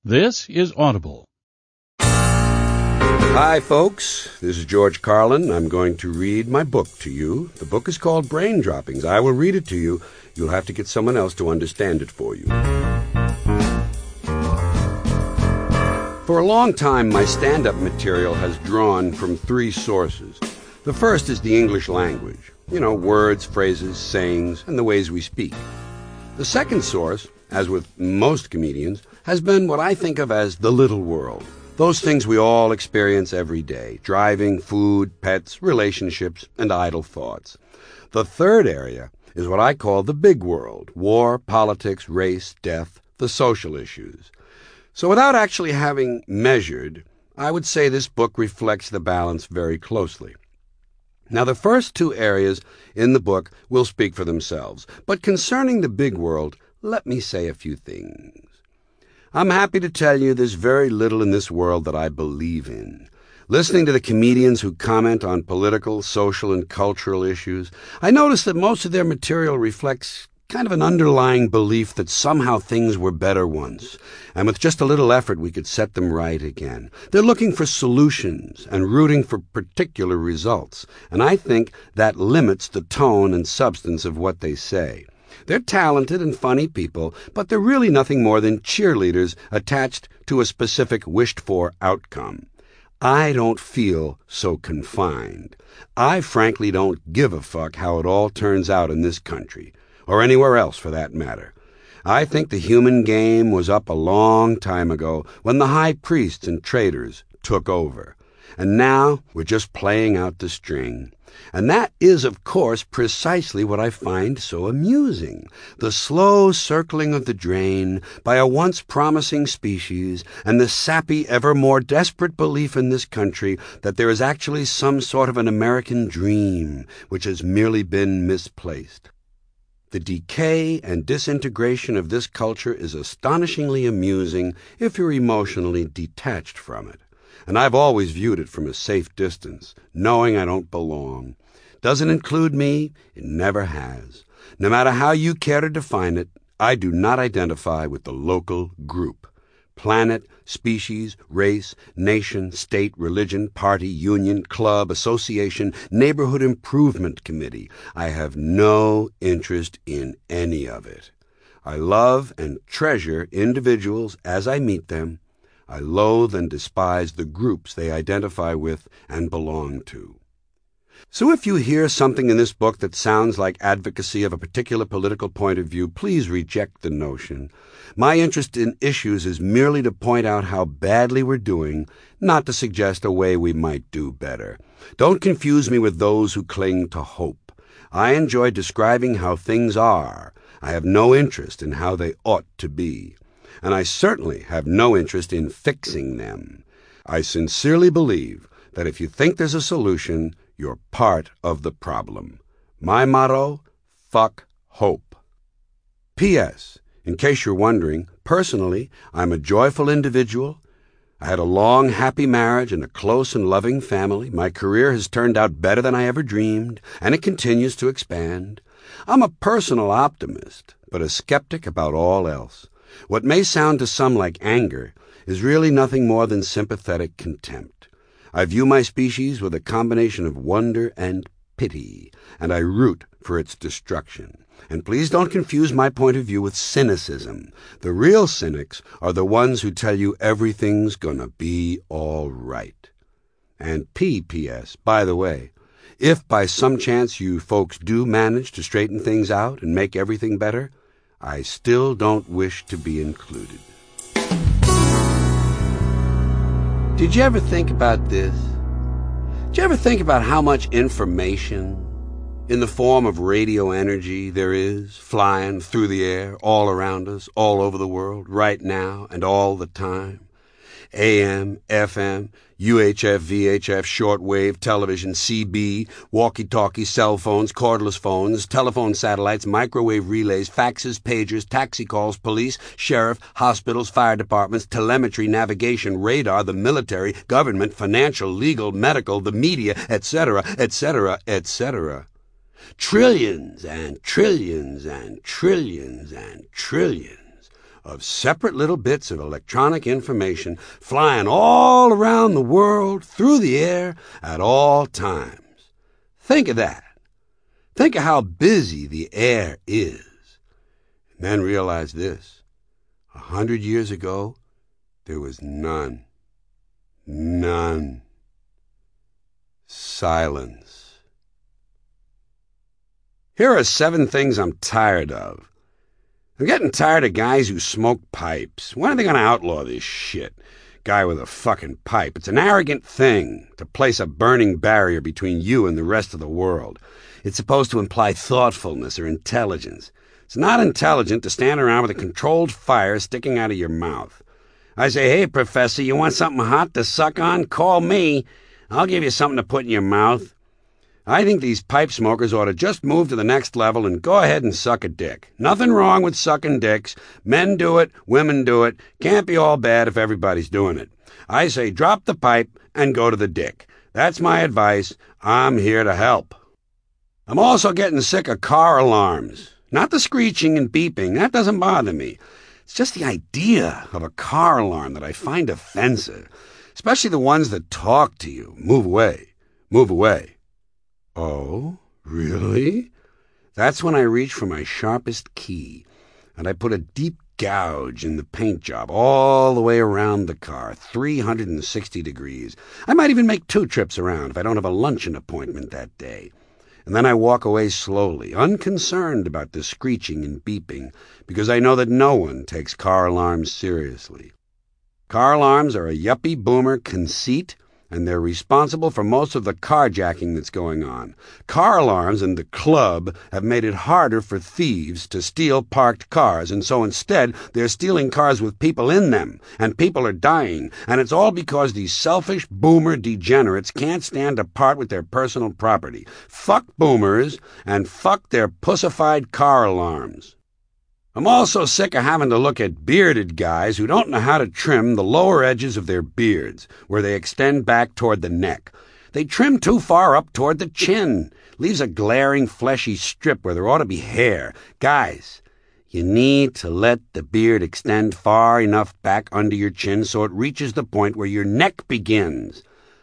This is Audible. Hi, folks. This is George Carlin. I'm going to read my book to you. The book is called Brain Droppings. I will read it to you. You'll have to get someone else to understand it for you. For a long time, my stand-up material has drawn from three sources. The first is the English language. You know, words, phrases, sayings, and the ways we speak. The second source, as with most comedians, has been what I think of as the little world. Those things we all experience every day: driving, food, pets, relationships, and idle thoughts. The third area is what I call the big world: war, politics, race, death, the social issues. So without actually having measured, I would say this book reflects the balance very closely. Now, the first two areas in the book will speak for themselves, but concerning the big world, let me say a few things. I'm happy to tell you there's very little in this world that I believe in. Listening to the comedians who comment on political, social, and cultural issues, I notice that most of their material reflects kind of an underlying belief that somehow things were better once, and with just a little effort we could set them right again. They're looking for solutions and rooting for particular results, and I think that limits the tone and substance of what they say. They're talented and funny people, but they're really nothing more than cheerleaders attached to a specific wished-for outcome. I don't feel so confined. I frankly don't give a fuck how it all turns out in this country, or anywhere else for that matter. I think the human game was up a long time ago when the high priests and traders took over. And now we're just playing out the string. And that is, of course, precisely what I find so amusing. The slow circling of the drain by a once promising species, and the sappy, ever more desperate belief in this country that there is actually some sort of an American dream which has merely been misplaced. The decay and disintegration of this culture is astonishingly amusing if you're emotionally detached from it. And I've always viewed it from a safe distance, knowing I don't belong. Doesn't include me, it never has. No matter how you care to define it, I do not identify with the local group. Planet, species, race, nation, state, religion, party, union, club, association, neighborhood improvement committee. I have no interest in any of it. I love and treasure individuals as I meet them. I loathe and despise the groups they identify with and belong to. So if you hear something in this book that sounds like advocacy of a particular political point of view, please reject the notion. My interest in issues is merely to point out how badly we're doing, not to suggest a way we might do better. Don't confuse me with those who cling to hope. I enjoy describing how things are. I have no interest in how they ought to be. And I certainly have no interest in fixing them. I sincerely believe that if you think there's a solution, you're part of the problem. My motto: fuck hope. P.S. In case you're wondering, personally, I'm a joyful individual. I had a long, happy marriage and a close and loving family. My career has turned out better than I ever dreamed, and it continues to expand. I'm a personal optimist, but a skeptic about all else. What may sound to some like anger is really nothing more than sympathetic contempt. I view my species with a combination of wonder and pity, and I root for its destruction. And please don't confuse my point of view with cynicism. The real cynics are the ones who tell you everything's gonna be all right. And P.S., by the way, if by some chance you folks do manage to straighten things out and make everything better, I still don't wish to be included. Did you ever think about this? Did you ever think about how much information in the form of radio energy there is flying through the air all around us, all over the world, right now and all the time? AM, FM, UHF, VHF, shortwave, television, CB, walkie-talkie, cell phones, cordless phones, telephone satellites, microwave relays, faxes, pagers, taxi calls, police, sheriff, hospitals, fire departments, telemetry, navigation, radar, the military, government, financial, legal, medical, the media, etc., etc., etc. Trillions and trillions and trillions and trillions of separate little bits of electronic information flying all around the world, through the air, at all times. Think of that. Think of how busy the air is. And then realize this. 100 years ago, there was none. None. Silence. Here are 7 things I'm tired of. I'm getting tired of guys who smoke pipes. When are they going to outlaw this shit? Guy with a fucking pipe. It's an arrogant thing to place a burning barrier between you and the rest of the world. It's supposed to imply thoughtfulness or intelligence. It's not intelligent to stand around with a controlled fire sticking out of your mouth. I say, hey, Professor, you want something hot to suck on? Call me. I'll give you something to put in your mouth. I think these pipe smokers ought to just move to the next level and go ahead and suck a dick. Nothing wrong with sucking dicks. Men do it, women do it. Can't be all bad if everybody's doing it. I say drop the pipe and go to the dick. That's my advice. I'm here to help. I'm also getting sick of car alarms. Not the screeching and beeping. That doesn't bother me. It's just the idea of a car alarm that I find offensive, especially the ones that talk to you. Move away. Move away. Oh, really? That's when I reach for my sharpest key, and I put a deep gouge in the paint job all the way around the car, 360 degrees. I might even make 2 trips around if I don't have a luncheon appointment that day. And then I walk away slowly, unconcerned about the screeching and beeping, because I know that no one takes car alarms seriously. Car alarms are a yuppie boomer conceit, and they're responsible for most of the carjacking that's going on. Car alarms and the club have made it harder for thieves to steal parked cars, and so instead they're stealing cars with people in them, and people are dying, and it's all because these selfish boomer degenerates can't stand to part with their personal property. Fuck boomers, and fuck their pussified car alarms. I'm also sick of having to look at bearded guys who don't know how to trim the lower edges of their beards, where they extend back toward the neck. They trim too far up toward the chin. Leaves a glaring, fleshy strip where there ought to be hair. Guys, you need to let the beard extend far enough back under your chin so it reaches the point where your neck begins.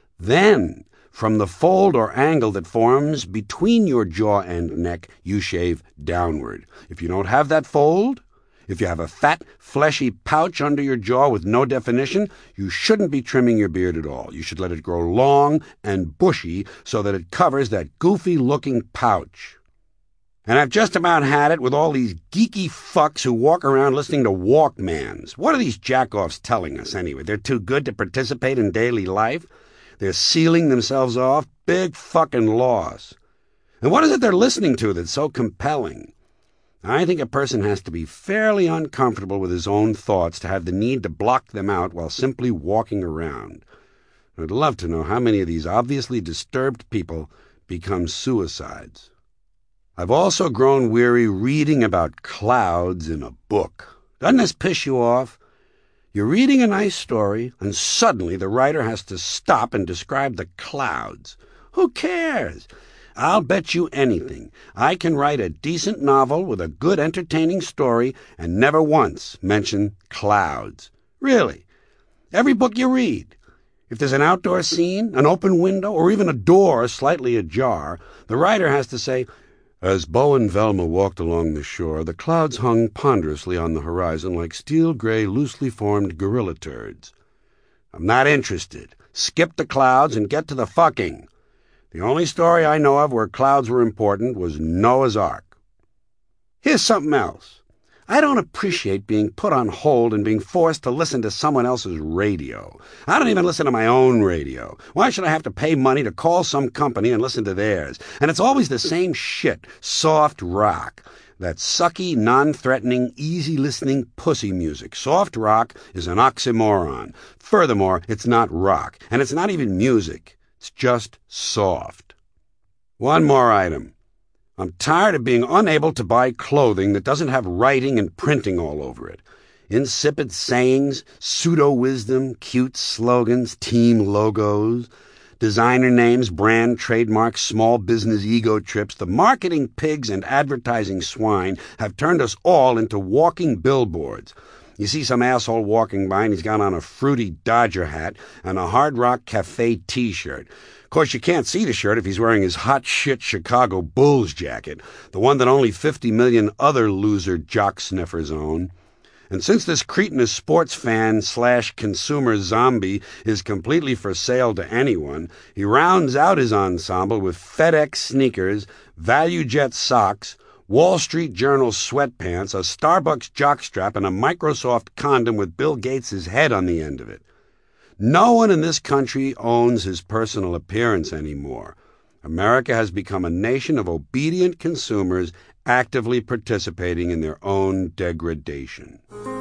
Then, from the fold or angle that forms between your jaw and neck, you shave downward. If you don't have that fold, if you have a fat, fleshy pouch under your jaw with no definition, you shouldn't be trimming your beard at all. You should let it grow long and bushy so that it covers that goofy-looking pouch. And I've just about had it with all these geeky fucks who walk around listening to Walkmans. What are these jack-offs telling us, anyway? They're too good to participate in daily life? They're sealing themselves off. Big fucking loss. And what is it they're listening to that's so compelling? I think a person has to be fairly uncomfortable with his own thoughts to have the need to block them out while simply walking around. I'd love to know how many of these obviously disturbed people become suicides. I've also grown weary reading about clouds in a book. Doesn't this piss you off? You're reading a nice story, and suddenly the writer has to stop and describe the clouds. Who cares? I'll bet you anything. I can write a decent novel with a good entertaining story and never once mention clouds. Really. Every book you read. If there's an outdoor scene, an open window, or even a door slightly ajar, the writer has to say, as Bo and Velma walked along the shore, the clouds hung ponderously on the horizon like steel-gray, loosely formed gorilla turds. I'm not interested. Skip the clouds and get to the fucking. The only story I know of where clouds were important was Noah's Ark. Here's something else. I don't appreciate being put on hold and being forced to listen to someone else's radio. I don't even listen to my own radio. Why should I have to pay money to call some company and listen to theirs? And it's always the same shit, soft rock. That sucky, non-threatening, easy-listening pussy music. Soft rock is an oxymoron. Furthermore, it's not rock, and it's not even music. It's just soft. One more item. I'm tired of being unable to buy clothing that doesn't have writing and printing all over it. Insipid sayings, pseudo-wisdom, cute slogans, team logos, designer names, brand trademarks, small business ego trips. The marketing pigs and advertising swine have turned us all into walking billboards. You see some asshole walking by and he's got on a fruity Dodger hat and a Hard Rock Cafe t-shirt. Of course, you can't see the shirt if he's wearing his hot shit Chicago Bulls jacket, the one that only 50 million other loser jock sniffers own. And since this cretinous sports fan / consumer zombie is completely for sale to anyone, he rounds out his ensemble with FedEx sneakers, ValueJet socks, Wall Street Journal sweatpants, a Starbucks jockstrap, and a Microsoft condom with Bill Gates' head on the end of it. No one in this country owns his personal appearance anymore. America has become a nation of obedient consumers actively participating in their own degradation.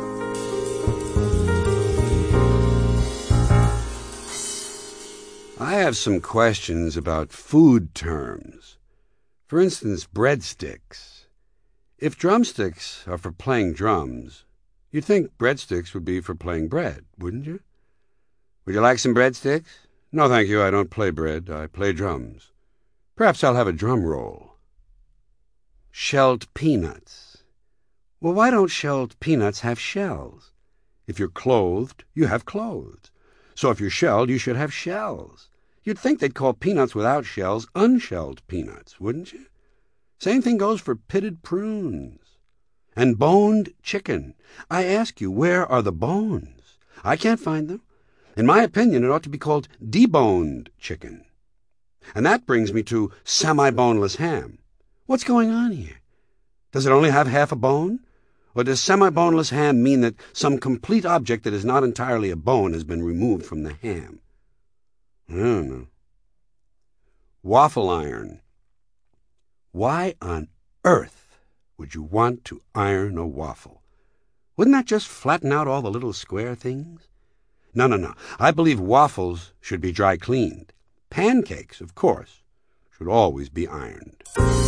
I have some questions about food terms. For instance, breadsticks. If drumsticks are for playing drums, you'd think breadsticks would be for playing bread, wouldn't you? Would you like some breadsticks? No, thank you, I don't play bread, I play drums. Perhaps I'll have a drum roll. Shelled peanuts. Well, why don't shelled peanuts have shells? If you're clothed, you have clothes. So if you're shelled, you should have shells. You'd think they'd call peanuts without shells unshelled peanuts, wouldn't you? Same thing goes for pitted prunes. And boned chicken. I ask you, where are the bones? I can't find them. In my opinion, it ought to be called deboned chicken. And that brings me to semi-boneless ham. What's going on here? Does it only have half a bone? Or does semi-boneless ham mean that some complete object that is not entirely a bone has been removed from the ham? I don't know. Waffle iron. Why on earth would you want to iron a waffle? Wouldn't that just flatten out all the little square things? No. I believe waffles should be dry cleaned. Pancakes, of course, should always be ironed.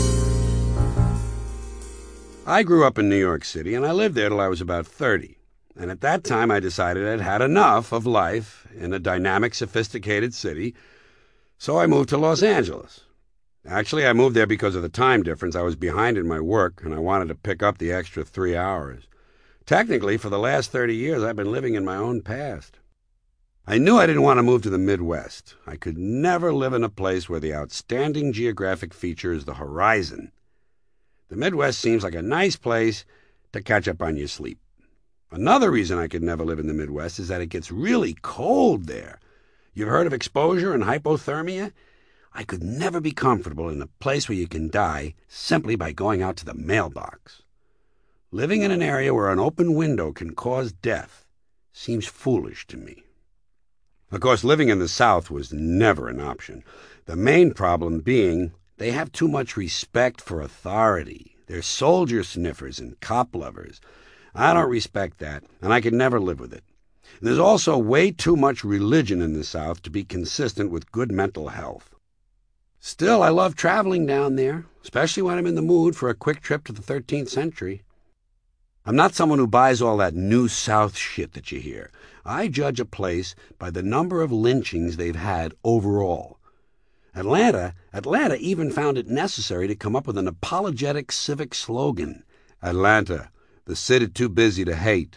I grew up in New York City, and I lived there till I was about 30. And at that time I decided I'd had enough of life in a dynamic, sophisticated city, so I moved to Los Angeles. Actually, I moved there because of the time difference. I was behind in my work, and I wanted to pick up the extra 3 hours. Technically, for the last 30 years, I've been living in my own past. I knew I didn't want to move to the Midwest. I could never live in a place where the outstanding geographic feature is the horizon. The Midwest seems like a nice place to catch up on your sleep. Another reason I could never live in the Midwest is that it gets really cold there. You've heard of exposure and hypothermia? I could never be comfortable in a place where you can die simply by going out to the mailbox. Living in an area where an open window can cause death seems foolish to me. Of course, living in the South was never an option. The main problem being they have too much respect for authority. They're soldier sniffers and cop lovers. I don't respect that, and I could never live with it. And there's also way too much religion in the South to be consistent with good mental health. Still, I love traveling down there, especially when I'm in the mood for a quick trip to the 13th century. I'm not someone who buys all that New South shit that you hear. I judge a place by the number of lynchings they've had overall. Atlanta even found it necessary to come up with an apologetic civic slogan. Atlanta, the city too busy to hate.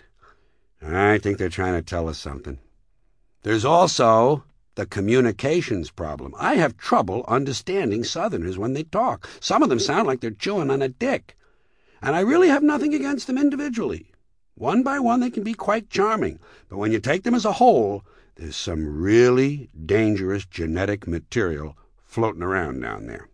I think they're trying to tell us something. There's also the communications problem. I have trouble understanding Southerners when they talk. Some of them sound like they're chewing on a dick. And I really have nothing against them individually. One by one they can be quite charming, but when you take them as a whole, there's some really dangerous genetic material floating around down there.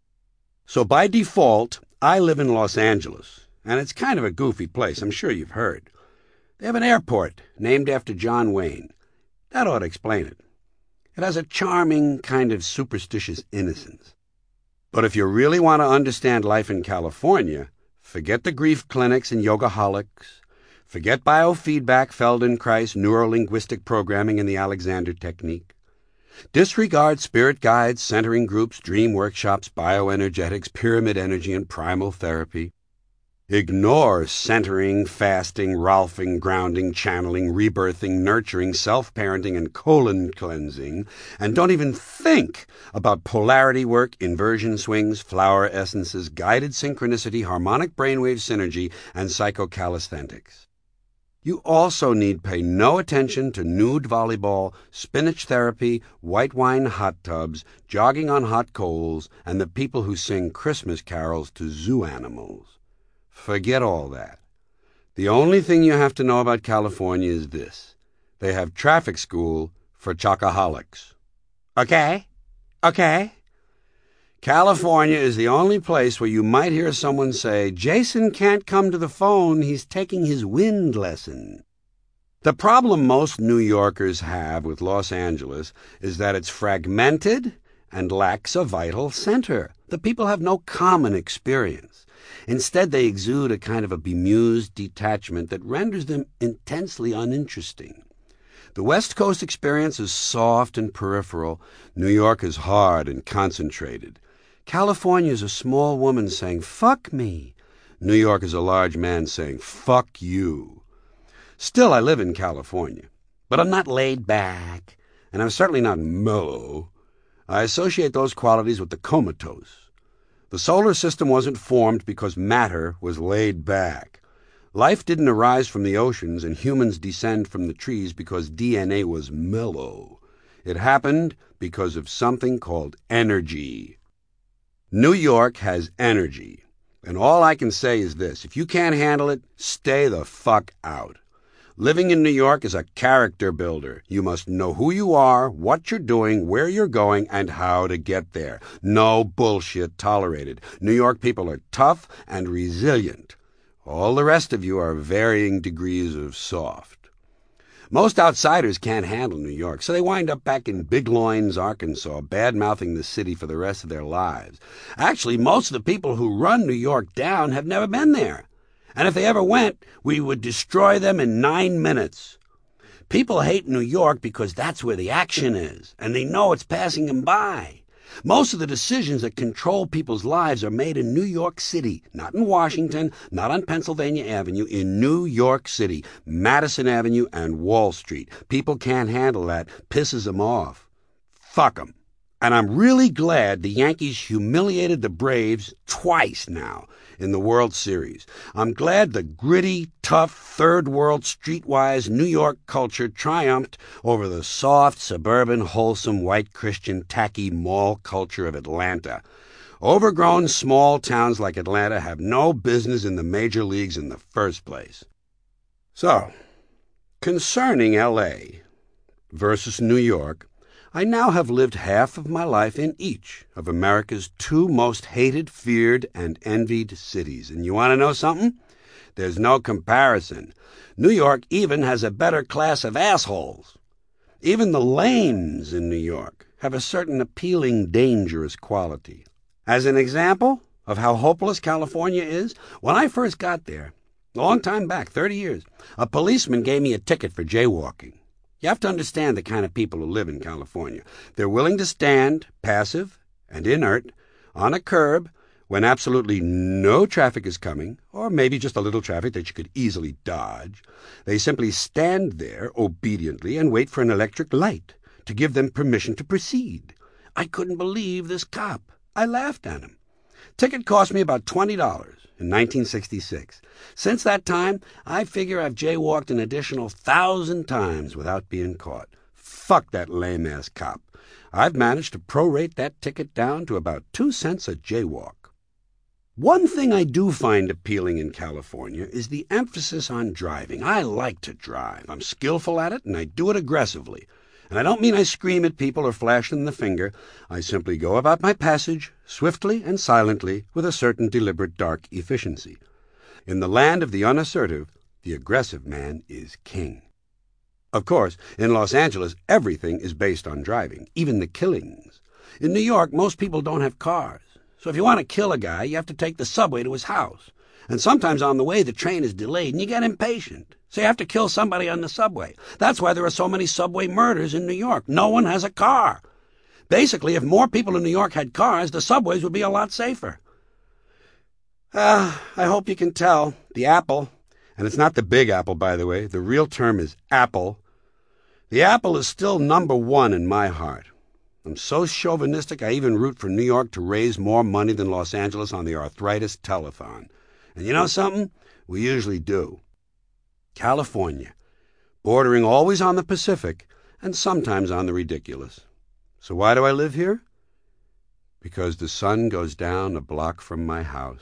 So by default, I live in Los Angeles, and it's kind of a goofy place, I'm sure you've heard. They have an airport named after John Wayne. That ought to explain it. It has a charming kind of superstitious innocence. But if you really want to understand life in California, forget the grief clinics and yogaholics. Forget biofeedback, Feldenkrais, neurolinguistic programming, and the Alexander technique. Disregard spirit guides, centering groups, dream workshops, bioenergetics, pyramid energy, and primal therapy. Ignore centering, fasting, Rolfing, grounding, channeling, rebirthing, nurturing, self-parenting, and colon cleansing, and don't even think about polarity work, inversion swings, flower essences, guided synchronicity, harmonic brainwave synergy, and psychocalisthenics. You also need pay no attention to nude volleyball, spinach therapy, white wine hot tubs, jogging on hot coals, and the people who sing Christmas carols to zoo animals. Forget all that. The only thing you have to know about California is this. They have traffic school for chocoholics. Okay? Okay? California is the only place where you might hear someone say, "Jason can't come to the phone, he's taking his wind lesson." The problem most New Yorkers have with Los Angeles is that it's fragmented and lacks a vital center. The people have no common experience. Instead, they exude a kind of a bemused detachment that renders them intensely uninteresting. The West Coast experience is soft and peripheral. New York is hard and concentrated. California is a small woman saying, "Fuck me." New York is a large man saying, "Fuck you." Still, I live in California. But I'm not laid back, and I'm certainly not mellow. I associate those qualities with the comatose. The solar system wasn't formed because matter was laid back. Life didn't arise from the oceans and humans descend from the trees because DNA was mellow. It happened because of something called energy. New York has energy, and all I can say is this: if you can't handle it, stay the fuck out. Living in New York is a character builder. You must know who you are, what you're doing, where you're going, and how to get there. No bullshit tolerated. New York people are tough and resilient. All the rest of you are varying degrees of soft. Most outsiders can't handle New York, so they wind up back in Big Loins, Arkansas, bad-mouthing the city for the rest of their lives. Actually, most of the people who run New York down have never been there. And if they ever went, we would destroy them in 9 minutes. People hate New York because that's where the action is, and they know it's passing them by. Most of the decisions that control people's lives are made in New York City, not in Washington, not on Pennsylvania Avenue, in New York City, Madison Avenue and Wall Street. People can't handle that. Pisses them off. Fuck 'em. And I'm really glad the Yankees humiliated the Braves twice now in the World Series. I'm glad the gritty, tough, third-world, streetwise New York culture triumphed over the soft, suburban, wholesome, white Christian, tacky mall culture of Atlanta. Overgrown small towns like Atlanta have no business in the major leagues in the first place. So, concerning L.A. versus New York, I now have lived half of my life in each of America's two most hated, feared, and envied cities. And you want to know something? There's no comparison. New York even has a better class of assholes. Even the lames in New York have a certain appealing, dangerous quality. As an example of how hopeless California is, when I first got there, a long time back, 30 years, a policeman gave me a ticket for jaywalking. You have to understand the kind of people who live in California. They're willing to stand, passive and inert, on a curb when absolutely no traffic is coming, or maybe just a little traffic that you could easily dodge. They simply stand there obediently and wait for an electric light to give them permission to proceed. I couldn't believe this cop. I laughed at him. Ticket cost me about $20 in 1966. Since that time, I figure I've jaywalked an additional 1,000 times without being caught. Fuck that lame-ass cop. I've managed to prorate that ticket down to about 2 cents a jaywalk. One thing I do find appealing in California is the emphasis on driving. I like to drive. I'm skillful at it, and I do it aggressively. And I don't mean I scream at people or flash them the finger. I simply go about my passage, swiftly and silently, with a certain deliberate dark efficiency. In the land of the unassertive, the aggressive man is king. Of course, in Los Angeles, everything is based on driving, even the killings. In New York, most people don't have cars. So if you want to kill a guy, you have to take the subway to his house. And sometimes on the way, the train is delayed, and you get impatient. So you have to kill somebody on the subway. That's why there are so many subway murders in New York. No one has a car. Basically, if more people in New York had cars, the subways would be a lot safer. I hope you can tell. The apple, and it's not the Big Apple, by the way. The real term is apple. The apple is still number one in my heart. I'm so chauvinistic, I even root for New York to raise more money than Los Angeles on the arthritis telethon. And you know something? We usually do. California, bordering always on the Pacific and sometimes on the ridiculous. So why do I live here? Because the sun goes down a block from my house.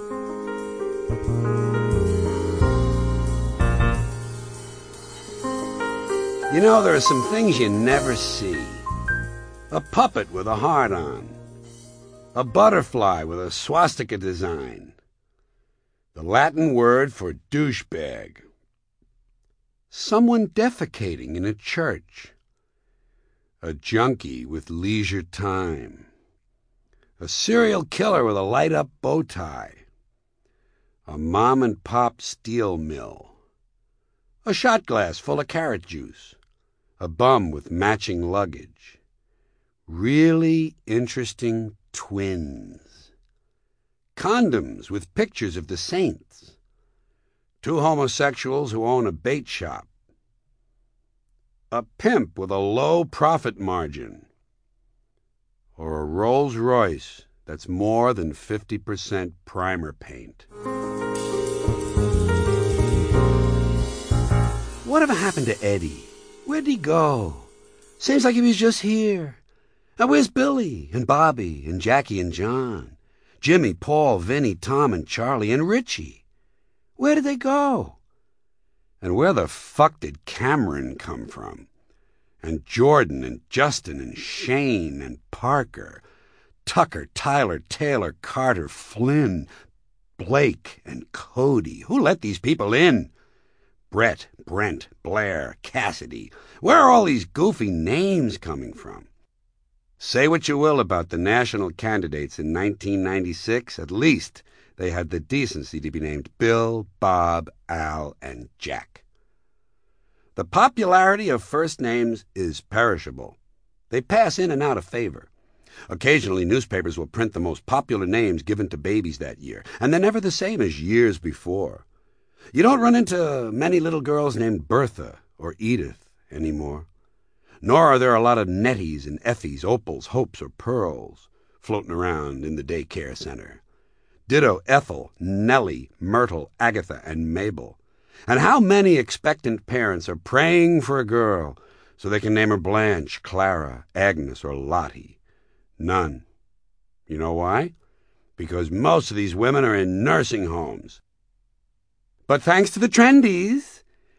You know, there are some things you never see. A puppet with a heart on. A butterfly with a swastika design. The Latin word for douchebag. Someone defecating in a church. A junkie with leisure time. A serial killer with a light-up bow tie. A mom-and-pop steel mill. A shot glass full of carrot juice. A bum with matching luggage. Really interesting twins. Condoms with pictures of the saints. 2 homosexuals who own a bait shop. A pimp with a low profit margin. Or a Rolls Royce that's more than 50% primer paint. Whatever happened to Eddie? Where'd he go? Seems like he was just here. Now where's Billy and Bobby and Jackie and John? Jimmy, Paul, Vinny, Tom and Charlie and Richie? Where did they go? And where the fuck did Cameron come from? And Jordan and Justin and Shane and Parker, Tucker, Tyler, Taylor, Carter, Flynn, Blake and Cody. Who let these people in? Brett, Brent, Blair, Cassidy. Where are all these goofy names coming from? Say what you will about the national candidates in 1996, at least they had the decency to be named Bill, Bob, Al, and Jack. The popularity of first names is perishable. They pass in and out of favor. Occasionally, newspapers will print the most popular names given to babies that year, and they're never the same as years before. You don't run into many little girls named Bertha or Edith anymore. Nor are there a lot of Netties and Effies, Opals, Hopes, or Pearls floating around in the daycare center. Ditto Ethel, Nellie, Myrtle, Agatha, and Mabel. And how many expectant parents are praying for a girl so they can name her Blanche, Clara, Agnes, or Lottie? None. You know why? Because most of these women are in nursing homes. But thanks to the trendies,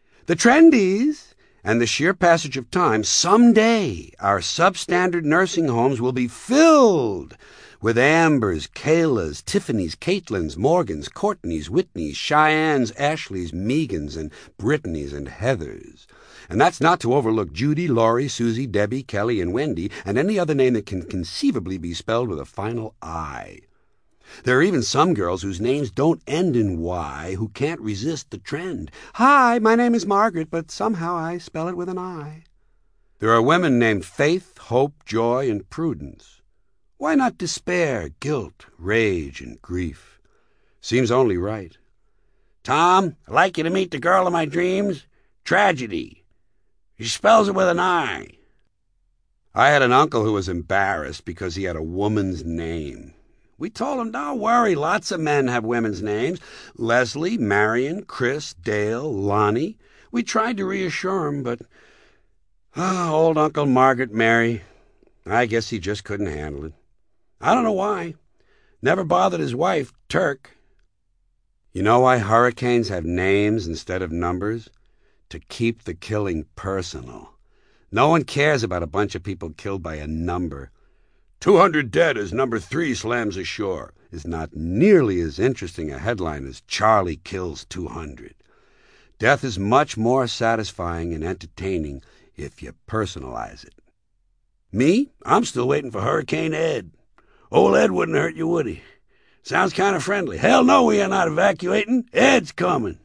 and the sheer passage of time, someday our substandard nursing homes will be filled with Ambers, Kaylas, Tiffany's, Caitlins, Morgans, Courtneys, Whitneys, Cheyennes, Ashleys, Megans, and Brittany's, and Heathers. And that's not to overlook Judy, Laurie, Susie, Debbie, Kelly, and Wendy, and any other name that can conceivably be spelled with a final I. There are even some girls whose names don't end in Y who can't resist the trend. Hi, my name is Margaret, but somehow I spell it with an I. There are women named Faith, Hope, Joy, and Prudence. Why not despair, guilt, rage, and grief? Seems only right. Tom, I'd like you to meet the girl of my dreams. Tragedy. She spells it with an I. I had an uncle who was embarrassed because he had a woman's name. We told him, don't worry, lots of men have women's names. Leslie, Marion, Chris, Dale, Lonnie. We tried to reassure him, but old Uncle Margaret Mary, I guess he just couldn't handle it. I don't know why. Never bothered his wife, Turk. You know why hurricanes have names instead of numbers? To keep the killing personal. No one cares about a bunch of people killed by a number. 200 dead as number 3 slams ashore is not nearly as interesting a headline as Charlie kills 200. Death is much more satisfying and entertaining if you personalize it. Me? I'm still waiting for Hurricane Ed. Old Ed wouldn't hurt you, would he? Sounds kind of friendly. Hell no, we are not evacuating. Ed's coming.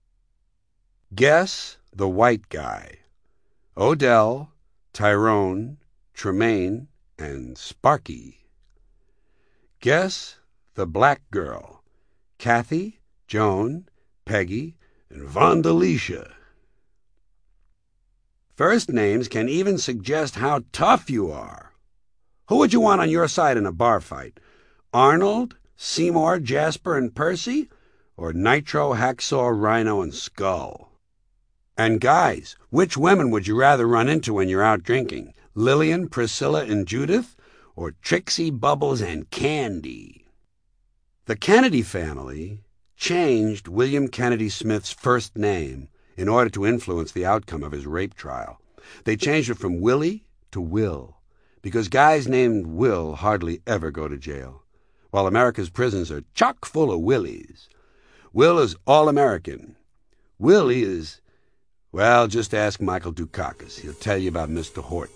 Guess the white guy. Odell, Tyrone, Tremaine, and Sparky. Guess the black girl. Kathy, Joan, Peggy, and Vondelicia. First names can even suggest how tough you are. Who would you want on your side in a bar fight? Arnold, Seymour, Jasper, and Percy? Or Nitro, Hacksaw, Rhino, and Skull? And guys, which women would you rather run into when you're out drinking? Lillian, Priscilla, and Judith? Or Trixie, Bubbles, and Candy? The Kennedy family changed William Kennedy Smith's first name in order to influence the outcome of his rape trial. They changed it from Willie to Will, because guys named Will hardly ever go to jail, while America's prisons are chock full of Willies. Will is all-American. Willie is, well, just ask Michael Dukakis. He'll tell you about Mr. Horton.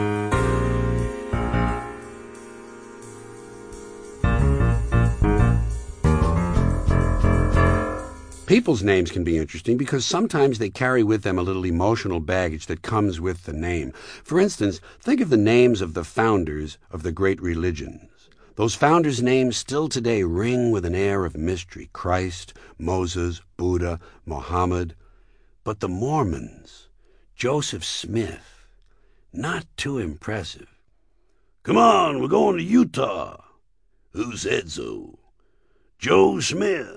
People's names can be interesting because sometimes they carry with them a little emotional baggage that comes with the name. For instance, think of the names of the founders of the great religions. Those founders' names still today ring with an air of mystery: Christ, Moses, Buddha, Muhammad. But the Mormons, Joseph Smith, not too impressive. Come on, we're going to Utah. Who said so? Joe Smith.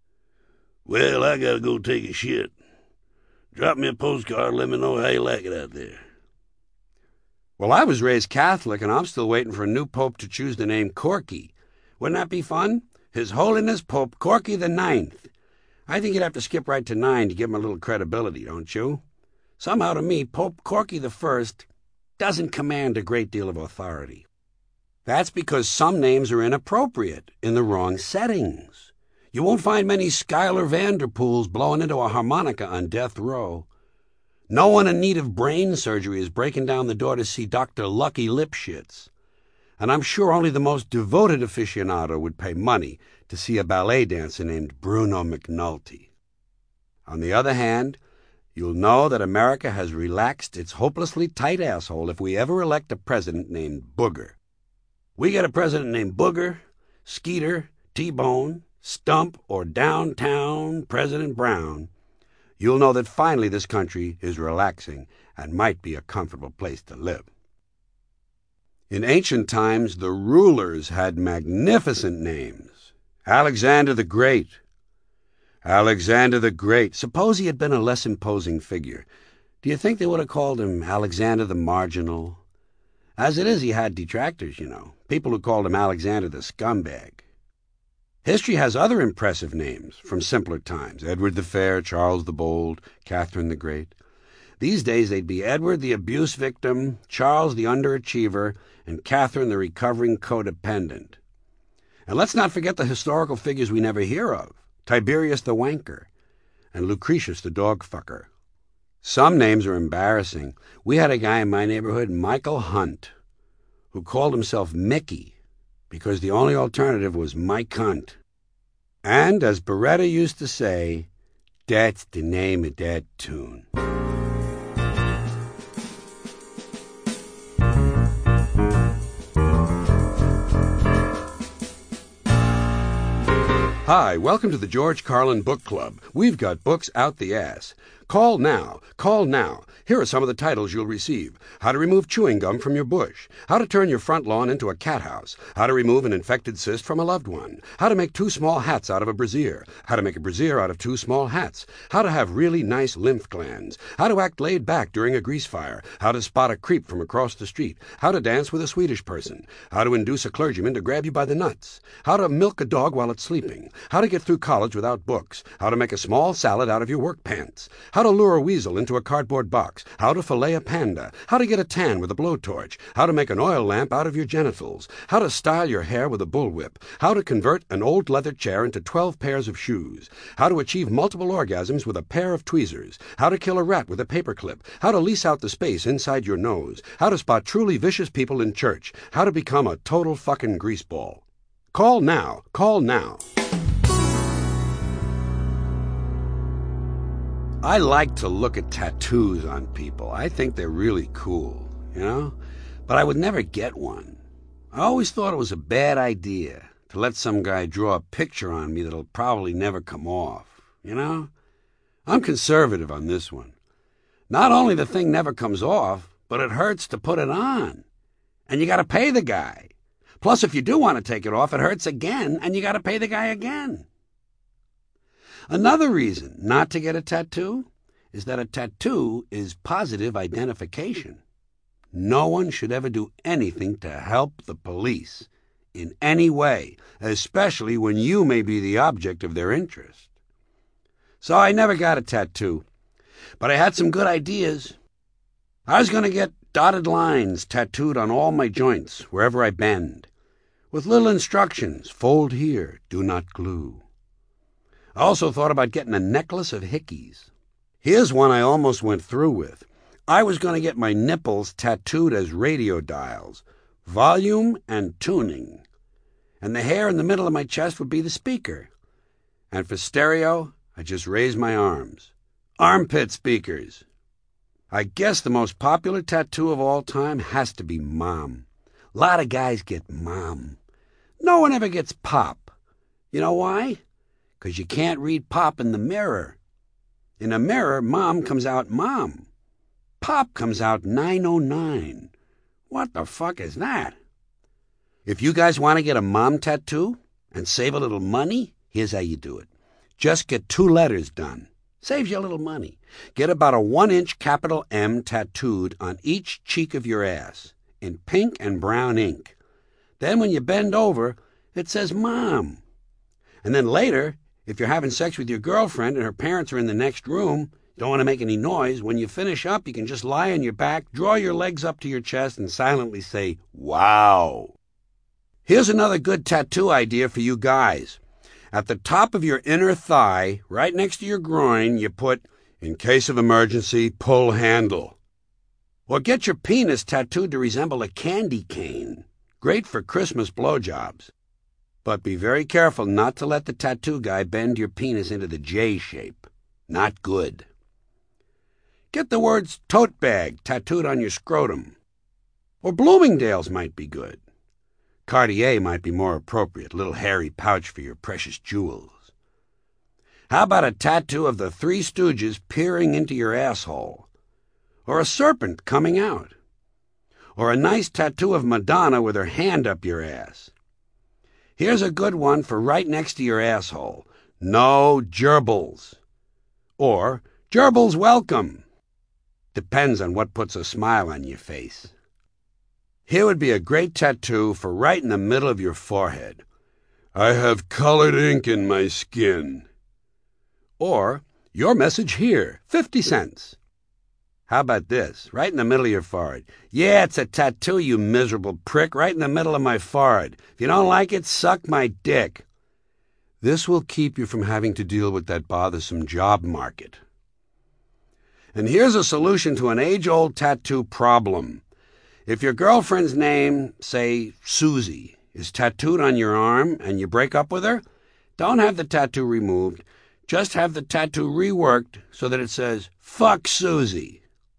Well, I gotta go take a shit. Drop me a postcard, let me know how you like it out there. Well, I was raised Catholic, and I'm still waiting for a new pope to choose the name Corky. Wouldn't that be fun? His Holiness Pope Corky the Ninth. I think you'd have to skip right to 9 to give him a little credibility, don't you? Somehow to me, Pope Corky the First doesn't command a great deal of authority. That's because some names are inappropriate in the wrong settings. You won't find many Schuyler Vanderpools blowing into a harmonica on death row. No one in need of brain surgery is breaking down the door to see Dr. Lucky Lipschitz. And I'm sure only the most devoted aficionado would pay money to see a ballet dancer named Bruno McNulty. On the other hand, you'll know that America has relaxed its hopelessly tight asshole if we ever elect a president named Booger. We get a president named Booger, Skeeter, T-Bone, Stump, or Downtown President Brown, you'll know that finally this country is relaxing and might be a comfortable place to live. In ancient times, the rulers had magnificent names. Alexander the Great. Alexander the Great. Suppose he had been a less imposing figure. Do you think they would have called him Alexander the Marginal? As it is, he had detractors, you know, people who called him Alexander the Scumbag. History has other impressive names from simpler times: Edward the Fair, Charles the Bold, Catherine the Great. These days they'd be Edward the abuse victim, Charles the underachiever, and Catherine the recovering codependent. And let's not forget the historical figures we never hear of: Tiberius the wanker and Lucretius the dog-fucker. Some names are embarrassing. We had a guy in my neighborhood, Michael Hunt, who called himself Mickey because the only alternative was my cunt. And, as Beretta used to say, that's the name of that tune. Hi, welcome to the George Carlin Book Club. We've got books out the ass. Call now. Call now. Here are some of the titles you'll receive: How to remove chewing gum from your bush, How to turn your front lawn into a cat house, How to remove an infected cyst from a loved one, How to make 2 small hats out of a brassiere, How to make a brassiere out of 2 small hats, How to have really nice lymph glands, How to act laid back during a grease fire, How to spot a creep from across the street, How to dance with a Swedish person, How to induce a clergyman to grab you by the nuts, How to milk a dog while it's sleeping, How to get through college without books, How to make a small salad out of your work pants, How to lure a weasel into a cardboard box, How to fillet a panda, How to get a tan with a blowtorch, How to make an oil lamp out of your genitals, How to style your hair with a bullwhip, How to convert an old leather chair into 12 pairs of shoes, How to achieve multiple orgasms with a pair of tweezers, How to kill a rat with a paperclip, How to lease out the space inside your nose, How to spot truly vicious people in church, How to become a total fucking greaseball. Call now. Call now. I like to look at tattoos on people. I think they're really cool, you know? But I would never get one. I always thought it was a bad idea to let some guy draw a picture on me that'll probably never come off, you know? I'm conservative on this one. Not only the thing never comes off, but it hurts to put it on. And you gotta pay the guy. Plus, if you do want to take it off, it hurts again, and you gotta pay the guy again. Another reason not to get a tattoo is that a tattoo is positive identification. No one should ever do anything to help the police in any way, especially when you may be the object of their interest. So I never got a tattoo, but I had some good ideas. I was going to get dotted lines tattooed on all my joints, wherever I bend, with little instructions: fold here, do not glue. I also thought about getting a necklace of hickeys. Here's one I almost went through with. I was going to get my nipples tattooed as radio dials, volume and tuning, and the hair in the middle of my chest would be the speaker. And for stereo, I just raised my arms. Armpit speakers. I guess the most popular tattoo of all time has to be Mom. A lot of guys get Mom. No one ever gets Pop. You know why? 'Cause you can't read Pop in the mirror. In a mirror, Mom comes out Mom. Pop comes out 909. What the fuck is that? If you guys want to get a Mom tattoo and save a little money, here's how you do it. Just get 2 letters done. Saves you a little money. Get about a 1-inch capital M tattooed on each cheek of your ass in pink and brown ink. Then when you bend over, it says Mom. And then later, if you're having sex with your girlfriend and her parents are in the next room, you don't want to make any noise, when you finish up, you can just lie on your back, draw your legs up to your chest, and silently say, "Wow." Here's another good tattoo idea for you guys. At the top of your inner thigh, right next to your groin, you put, "In case of emergency, pull handle." Or get your penis tattooed to resemble a candy cane. Great for Christmas blowjobs. But be very careful not to let the tattoo guy bend your penis into the J shape. Not good. Get the words tote bag tattooed on your scrotum. Or Bloomingdale's might be good. Cartier might be more appropriate, little hairy pouch for your precious jewels. How about a tattoo of the Three Stooges peering into your asshole? Or a serpent coming out? Or a nice tattoo of Madonna with her hand up your ass? Here's a good one for right next to your asshole. No gerbils. Or gerbils welcome. Depends on what puts a smile on your face. Here would be a great tattoo for right in the middle of your forehead. "I have colored ink in my skin." Or, "Your message here, 50 cents. How about this, right in the middle of your forehead? "Yeah, it's a tattoo, you miserable prick, right in the middle of my forehead. If you don't like it, suck my dick." This will keep you from having to deal with that bothersome job market. And here's a solution to an age-old tattoo problem. If your girlfriend's name, say Susie, is tattooed on your arm and you break up with her, don't have the tattoo removed. Just have the tattoo reworked so that it says, "Fuck Susie."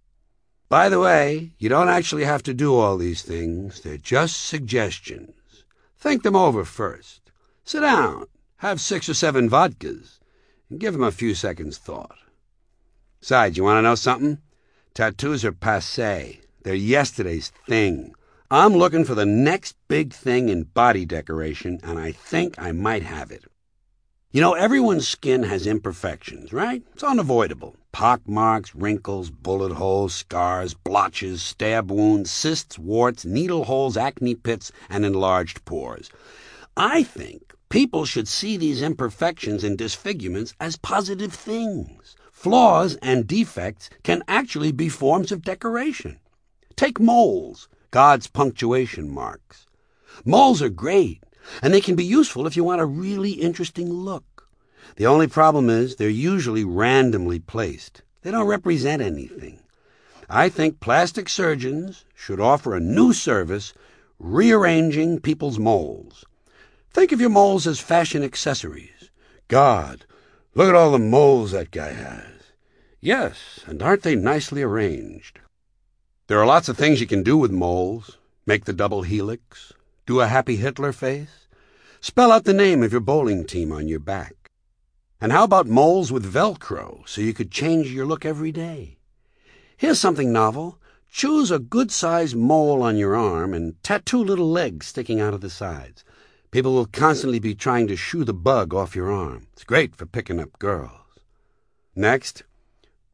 By the way, you don't actually have to do all these things. They're just suggestions. Think them over first. Sit down, have 6 or 7 vodkas, and give them a few seconds' thought. Besides, you want to know something? Tattoos are passé. They're yesterday's thing. I'm looking for the next big thing in body decoration, and I think I might have it. You know, everyone's skin has imperfections, right? It's unavoidable. Pock marks, wrinkles, bullet holes, scars, blotches, stab wounds, cysts, warts, needle holes, acne pits, and enlarged pores. I think people should see these imperfections and disfigurements as positive things. Flaws and defects can actually be forms of decoration. Take moles, God's punctuation marks. Moles are great, and they can be useful if you want a really interesting look. The only problem is they're usually randomly placed. They don't represent anything. I think plastic surgeons should offer a new service, rearranging people's moles. Think of your moles as fashion accessories. God, look at all the moles that guy has. Yes, and aren't they nicely arranged? There are lots of things you can do with moles. Make the double helix, do a happy Hitler face, spell out the name of your bowling team on your back. And how about moles with Velcro, so you could change your look every day? Here's something novel. Choose a good-sized mole on your arm and tattoo little legs sticking out of the sides. People will constantly be trying to shoo the bug off your arm. It's great for picking up girls. Next,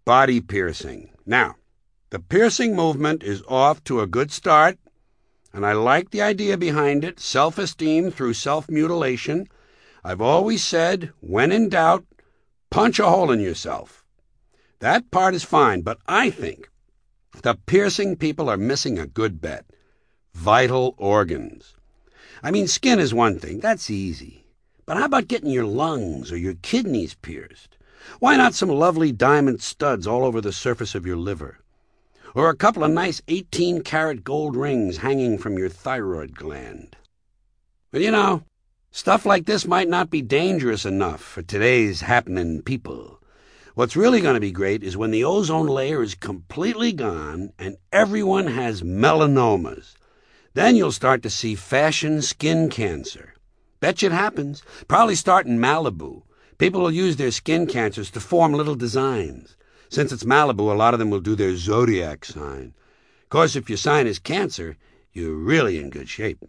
body piercing. Now, the piercing movement is off to a good start, and I like the idea behind it, self-esteem through self-mutilation. I've always said, when in doubt, punch a hole in yourself. That part is fine, but I think the piercing people are missing a good bet. Vital organs. I mean, skin is one thing. That's easy. But how about getting your lungs or your kidneys pierced? Why not some lovely diamond studs all over the surface of your liver? Or a couple of nice 18-karat gold rings hanging from your thyroid gland? But you know, stuff like this might not be dangerous enough for today's happening people. What's really going to be great is when the ozone layer is completely gone and everyone has melanomas. Then you'll start to see fashion skin cancer. Bet you it happens. Probably start in Malibu. People will use their skin cancers to form little designs. Since it's Malibu, a lot of them will do their zodiac sign. Of course, if your sign is Cancer, you're really in good shape.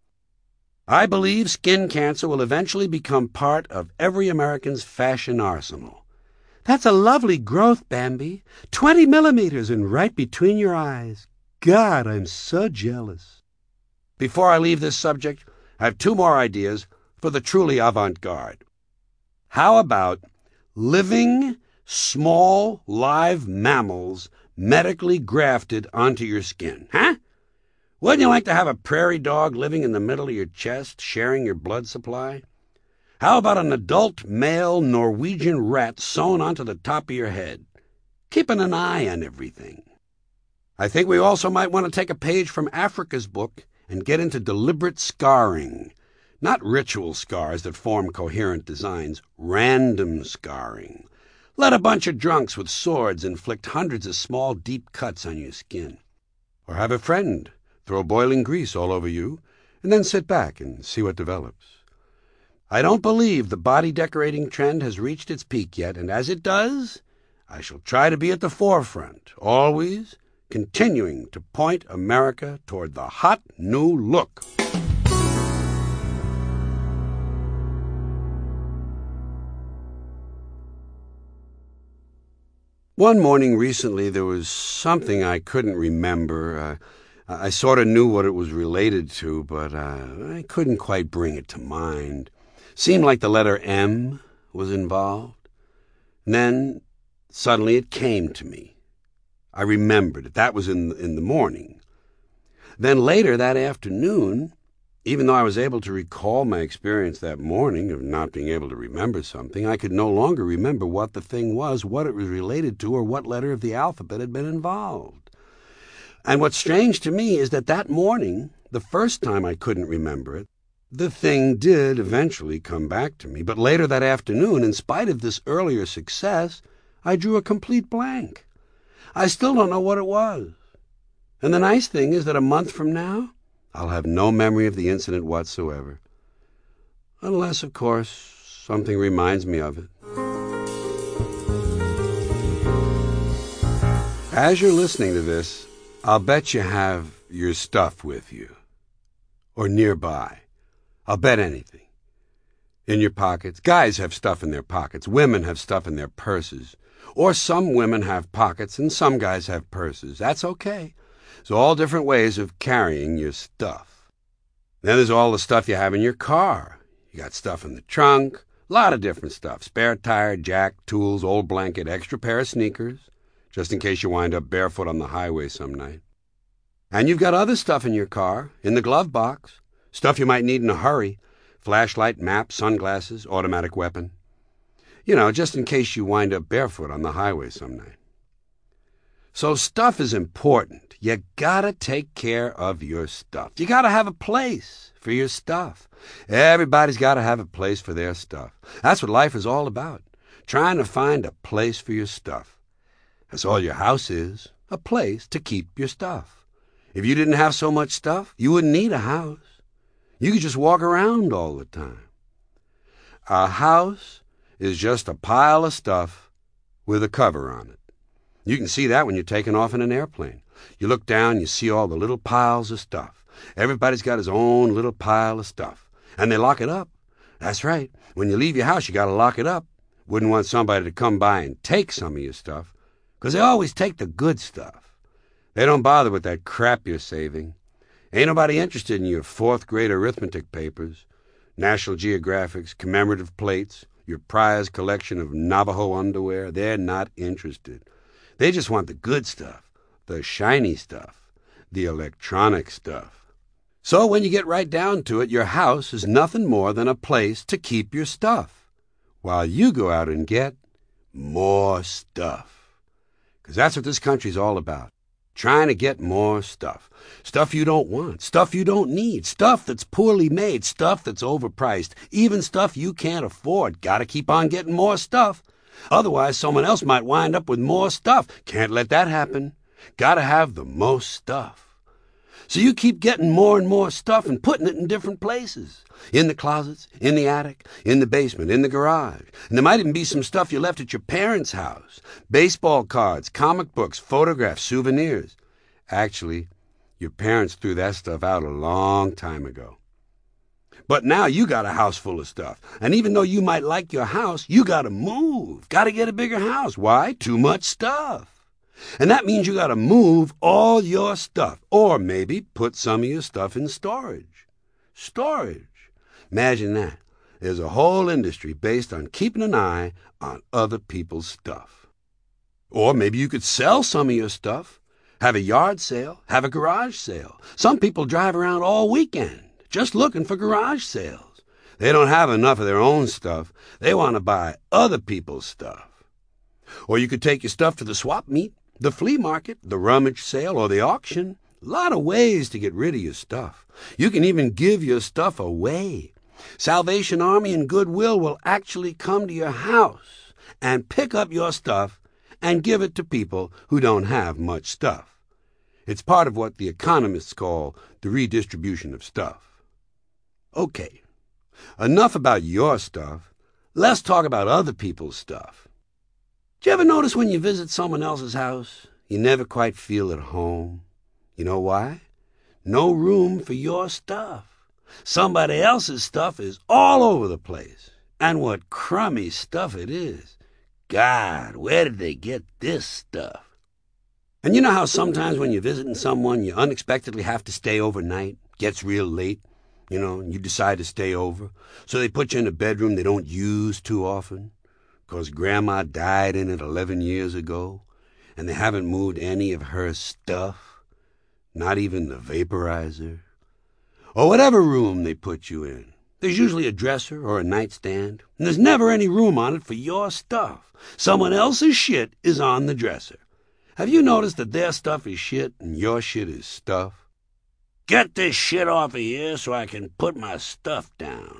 I believe skin cancer will eventually become part of every American's fashion arsenal. That's a lovely growth, Bambi. 20 millimeters and right between your eyes. God, I'm so jealous. Before I leave this subject, I have 2 more ideas for the truly avant-garde. How about living, small, live mammals medically grafted onto your skin, huh? Wouldn't you like to have a prairie dog living in the middle of your chest, sharing your blood supply? How about an adult male Norwegian rat sewn onto the top of your head, keeping an eye on everything? I think we also might want to take a page from Africa's book and get into deliberate scarring. Not ritual scars that form coherent designs, random scarring. Let a bunch of drunks with swords inflict hundreds of small, deep cuts on your skin. Or have a friend throw boiling grease all over you, and then sit back and see what develops. I don't believe the body decorating trend has reached its peak yet, and as it does, I shall try to be at the forefront, always continuing to point America toward the hot new look. One morning recently, there was something I couldn't remember. I sort of knew what it was related to, but I couldn't quite bring it to mind. Seemed like the letter M was involved. And then, suddenly it came to me. I remembered it. That was in the morning. Then later that afternoon, even though I was able to recall my experience that morning of not being able to remember something, I could no longer remember what the thing was, what it was related to, or what letter of the alphabet had been involved. And what's strange to me is that morning, the first time I couldn't remember it, the thing did eventually come back to me. But later that afternoon, in spite of this earlier success, I drew a complete blank. I still don't know what it was. And the nice thing is that a month from now, I'll have no memory of the incident whatsoever. Unless, of course, something reminds me of it. As you're listening to this, I'll bet you have your stuff with you. Or nearby. I'll bet anything. In your pockets. Guys have stuff in their pockets. Women have stuff in their purses. Or some women have pockets and some guys have purses. That's okay. There's all different ways of carrying your stuff. Then there's all the stuff you have in your car. You got stuff in the trunk, a lot of different stuff. Spare tire, jack, tools, old blanket, extra pair of sneakers, just in case you wind up barefoot on the highway some night. And you've got other stuff in your car, in the glove box, stuff you might need in a hurry, flashlight, map, sunglasses, automatic weapon. You know, just in case you wind up barefoot on the highway some night. So stuff is important. You gotta take care of your stuff. You gotta have a place for your stuff. Everybody's gotta have a place for their stuff. That's what life is all about. Trying to find a place for your stuff. That's all your house is. A place to keep your stuff. If you didn't have so much stuff, you wouldn't need a house. You could just walk around all the time. A house is just a pile of stuff with a cover on it. You can see that when you're taking off in an airplane. You look down, you see all the little piles of stuff. Everybody's got his own little pile of stuff. And they lock it up. That's right. When you leave your house, you got to lock it up. Wouldn't want somebody to come by and take some of your stuff. 'Cause they always take the good stuff. They don't bother with that crap you're saving. Ain't nobody interested in your fourth-grade arithmetic papers, National Geographics, commemorative plates, your prize collection of Navajo underwear. They're not interested. They just want the good stuff, the shiny stuff, the electronic stuff. So when you get right down to it, your house is nothing more than a place to keep your stuff, while you go out and get more stuff. 'Cause that's what this country's all about. Trying to get more stuff. Stuff you don't want. Stuff you don't need. Stuff that's poorly made. Stuff that's overpriced. Even stuff you can't afford. Gotta keep on getting more stuff. Otherwise, someone else might wind up with more stuff. Can't let that happen. Gotta have the most stuff. So you keep getting more and more stuff and putting it in different places. In the closets, in the attic, in the basement, in the garage. And there might even be some stuff you left at your parents' house. Baseball cards, comic books, photographs, souvenirs. Actually, your parents threw that stuff out a long time ago. But now you got a house full of stuff. And even though you might like your house, you gotta move. Gotta get a bigger house. Why? Too much stuff. And that means you gotta move all your stuff. Or maybe put some of your stuff in storage. Storage. Imagine that. There's a whole industry based on keeping an eye on other people's stuff. Or maybe you could sell some of your stuff. Have a yard sale. Have a garage sale. Some people drive around all weekend just looking for garage sales. They don't have enough of their own stuff. They want to buy other people's stuff. Or you could take your stuff to the swap meet, the flea market, the rummage sale, or the auction. A lot of ways to get rid of your stuff. You can even give your stuff away. Salvation Army and Goodwill will actually come to your house and pick up your stuff and give it to people who don't have much stuff. It's part of what the economists call the redistribution of stuff. Okay, enough about your stuff. Let's talk about other people's stuff. Do you ever notice when you visit someone else's house, you never quite feel at home? You know why? No room for your stuff. Somebody else's stuff is all over the place. And what crummy stuff it is. God, where did they get this stuff? And you know how sometimes when you're visiting someone, you unexpectedly have to stay overnight? Gets real late, and you decide to stay over. So they put you in a bedroom they don't use too often, 'cause Grandma died in it 11 years ago, and they haven't moved any of her stuff, not even the vaporizer. Or whatever room they put you in. There's usually a dresser or a nightstand, and there's never any room on it for your stuff. Someone else's shit is on the dresser. Have you noticed that their stuff is shit and your shit is stuff? Get this shit off of here so I can put my stuff down.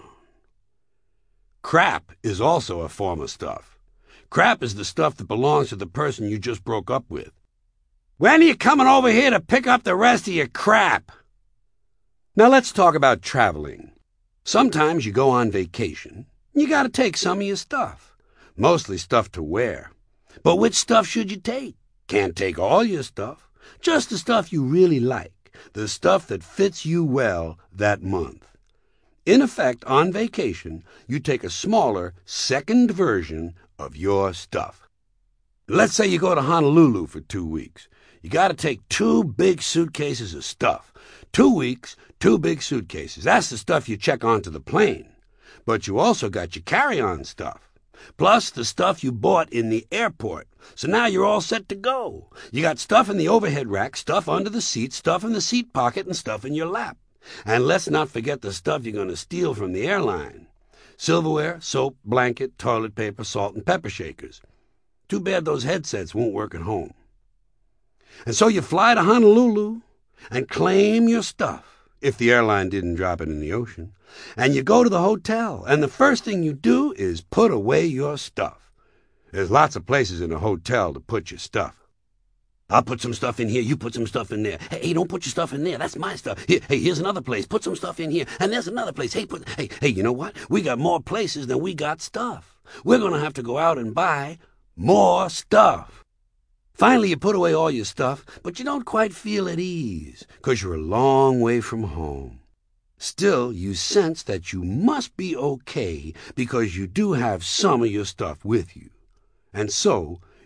Crap is also a form of stuff. Crap is the stuff that belongs to the person you just broke up with. When are you coming over here to pick up the rest of your crap? Now let's talk about traveling. Sometimes you go on vacation. You gotta take some of your stuff. Mostly stuff to wear. But which stuff should you take? Can't take all your stuff. Just the stuff you really like. The stuff that fits you well that month. In effect, on vacation, you take a smaller, second version of your stuff. Let's say you go to Honolulu for 2 weeks. You gotta take 2 big suitcases of stuff. 2 weeks, 2 big suitcases. That's the stuff you check onto the plane. But you also got your carry-on stuff. Plus the stuff you bought in the airport. So now you're all set to go. You got stuff in the overhead rack, stuff under the seat, stuff in the seat pocket, and stuff in your lap. And let's not forget the stuff you're going to steal from the airline. Silverware, soap, blanket, toilet paper, salt, and pepper shakers. Too bad those headsets won't work at home. And so you fly to Honolulu and claim your stuff, if the airline didn't drop it in the ocean. And you go to the hotel, and the first thing you do is put away your stuff. There's lots of places in a hotel to put your stuff. I'll put some stuff in here, you put some stuff in there. Hey, don't put your stuff in there, that's my stuff. Here's another place, put some stuff in here, and there's another place. Hey, you know what? We got more places than we got stuff. We're going to have to go out and buy more stuff. Finally, you put away all your stuff, but you don't quite feel at ease, 'cause you're a long way from home. Still, you sense that you must be okay because you do have some of your stuff with you. And so,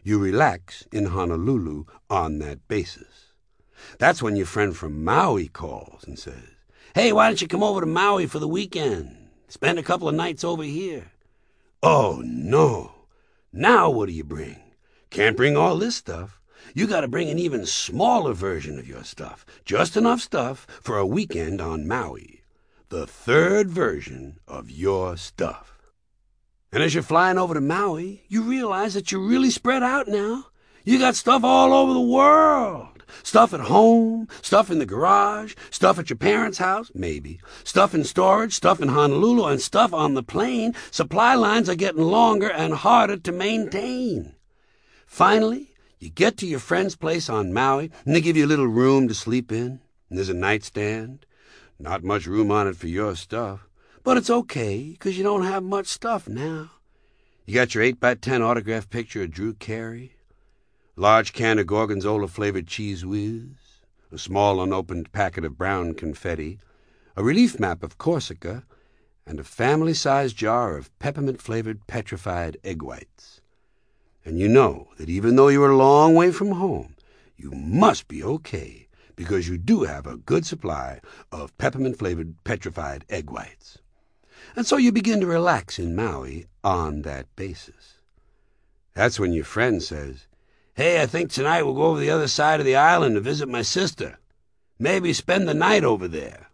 You relax in Honolulu on that basis. That's when your friend from Maui calls and says, "Hey, why don't you come over to Maui for the weekend? Spend a couple of nights over here." Oh, no. Now what do you bring? Can't bring all this stuff. You got to bring an even smaller version of your stuff. Just enough stuff for a weekend on Maui. The third version of your stuff. And as you're flying over to Maui, you realize that you're really spread out now. You got stuff all over the world. Stuff at home, stuff in the garage, stuff at your parents' house, maybe. Stuff in storage, stuff in Honolulu, and stuff on the plane. Supply lines are getting longer and harder to maintain. Finally, you get to your friend's place on Maui, and they give you a little room to sleep in. And there's a nightstand. Not much room on it for your stuff. But it's okay, because you don't have much stuff now. You got your 8x10 autographed picture of Drew Carey, large can of Gorgonzola-flavored Cheese Whiz, a small unopened packet of brown confetti, a relief map of Corsica, and a family-sized jar of peppermint-flavored petrified egg whites. And you know that even though you're a long way from home, you must be okay, because you do have a good supply of peppermint-flavored petrified egg whites. And so you begin to relax in Maui on that basis. That's when your friend says, "Hey, I think tonight we'll go over the other side of the island to visit my sister. Maybe spend the night over there."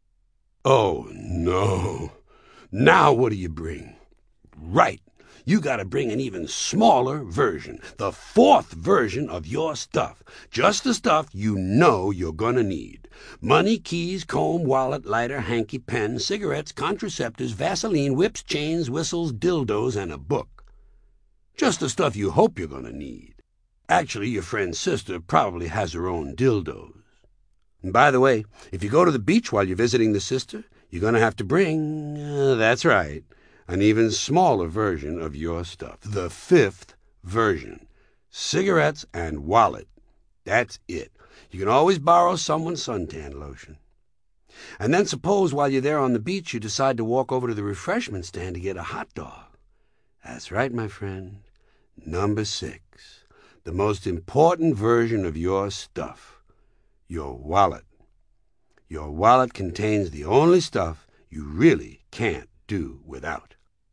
Oh, no. Now what do you bring? Right. You got to bring an even smaller version, the fourth version of your stuff. Just the stuff you know you're going to need. Money, keys, comb, wallet, lighter, hanky, pen, cigarettes, contraceptives, Vaseline, whips, chains, whistles, dildos, and a book. Just the stuff you hope you're going to need. Actually, your friend's sister probably has her own dildos. And by the way, if you go to the beach while you're visiting the sister, you're going to have to bring, that's right, an even smaller version of your stuff. The fifth version. Cigarettes and wallet. That's it. You can always borrow someone's suntan lotion. And then suppose while you're there on the beach you decide to walk over to the refreshment stand to get a hot dog. That's right, my friend. Number 6. The most important version of your stuff. Your wallet. Your wallet contains the only stuff you really can't do without.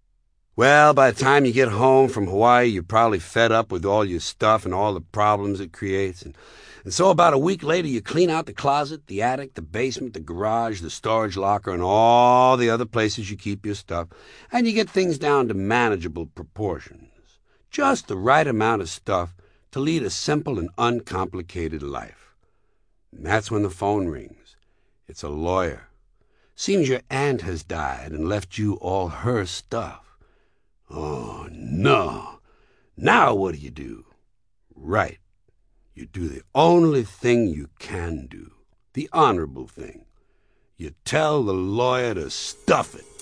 Well, by the time you get home from Hawaii, you're probably fed up with all your stuff and all the problems it creates. And so about a week later, you clean out the closet, the attic, the basement, the garage, the storage locker, and all the other places you keep your stuff, and you get things down to manageable proportions. Just the right amount of stuff to lead a simple and uncomplicated life. And that's when the phone rings. It's a lawyer. Seems your aunt has died and left you all her stuff. Oh, no. Now what do? Right. You do the only thing you can do, the honorable thing. You tell the lawyer to stuff it.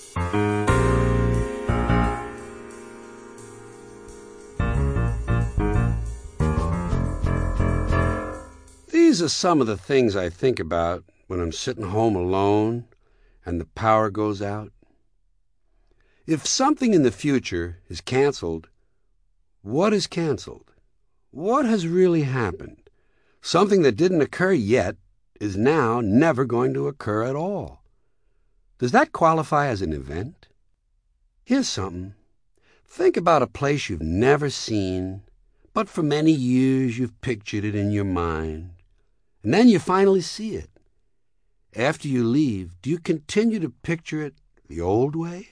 These are some of the things I think about when I'm sitting home alone and the power goes out. If something in the future is canceled, what is canceled? What has really happened? Something that didn't occur yet is now never going to occur at all. Does that qualify as an event? Here's something. Think about a place you've never seen, but for many years you've pictured it in your mind, and then you finally see it. After you leave, do you continue to picture it the old way?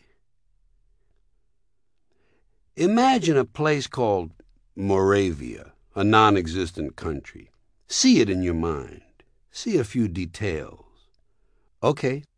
Imagine a place called Moravia, a non-existent country. See it in your mind. See a few details. Okay,